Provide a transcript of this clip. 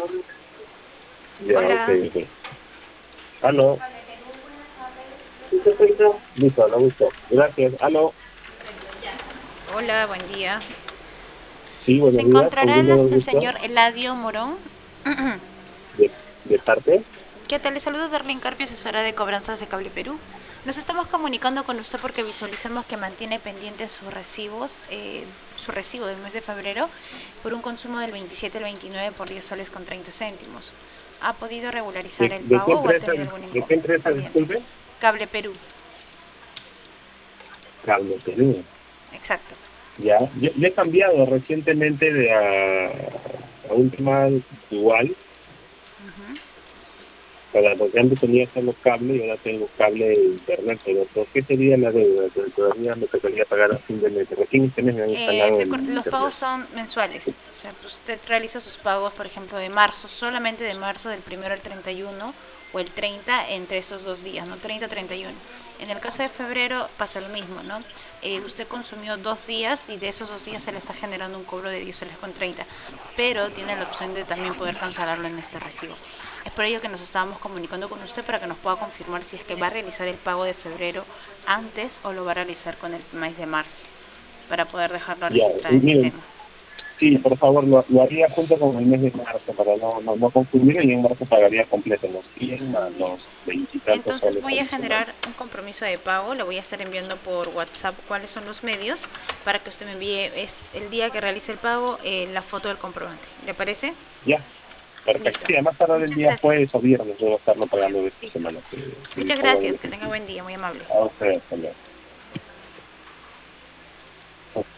Ya, ok, Hola, ok. Aló. Listo, lo busco. Gracias. Aló. hola, buen día. Sí, ¿Se buenos días. ¿Con encontrará quién tengo el el gusto? señor Eladio Morón? ¿De parte? ¿Qué tal? Le saludo Darlene Carpio, asesora de cobranzas de Cable Perú. Nos estamos comunicando con usted porque visualizamos que mantiene pendientes sus recibos, su recibo del mes de febrero por un consumo del 27 al 29 por 10 soles con 30 céntimos. ¿Ha podido regularizar el ¿De qué pago o ha empresa? tenido algún ¿De qué empresa, inconveniente? disculpe? Cable Perú, Cable Perú. exacto. Ya. Yo he cambiado recientemente a un tema igual, Ujú. porque antes tenía solo cable y ahora tengo cable de internet, pero ¿por qué sería la deuda? Que todavía me tocaría pagar a fin de mes. Recién este mes me han instalado el Los pagos internet. son mensuales. O sea, usted realiza sus pagos, por ejemplo, de marzo, solamente de marzo, del 1 al 31 o el 30 entre esos 2 días, ¿no? 30 31. En el caso de febrero pasa lo mismo, ¿no? Usted consumió 2 días y de esos 2 días se le está generando un cobro de 10 soles con 30, pero tiene la opción de también poder cancelarlo en este recibo. Es por ello que nos estábamos comunicando con usted para que nos pueda confirmar si es que va a realizar el pago de febrero antes o lo va a realizar con el mes de marzo, para poder dejarlo Ya, registrado y en miren, sistema. sí, por favor, lo haría junto con el mes de marzo para no confundir, y en marzo pagaría completo los 100 más Ya. los 20 y tantos Entonces soles voy a adicionales. generar un compromiso de pago, le voy a estar enviando por WhatsApp cuáles son los medios para que usted me envíe el día que realice el pago la foto del comprobante. ¿Le parece? Ya, perfecto. Listo. Sí, además tarde del Muchas día gracias. jueves o viernes, debo estarlo pagando de esta Listo. semana, que Muchas pongo en el gracias. Que tenga efectivo. buen día. Muy amable. A ustedes, hasta luego.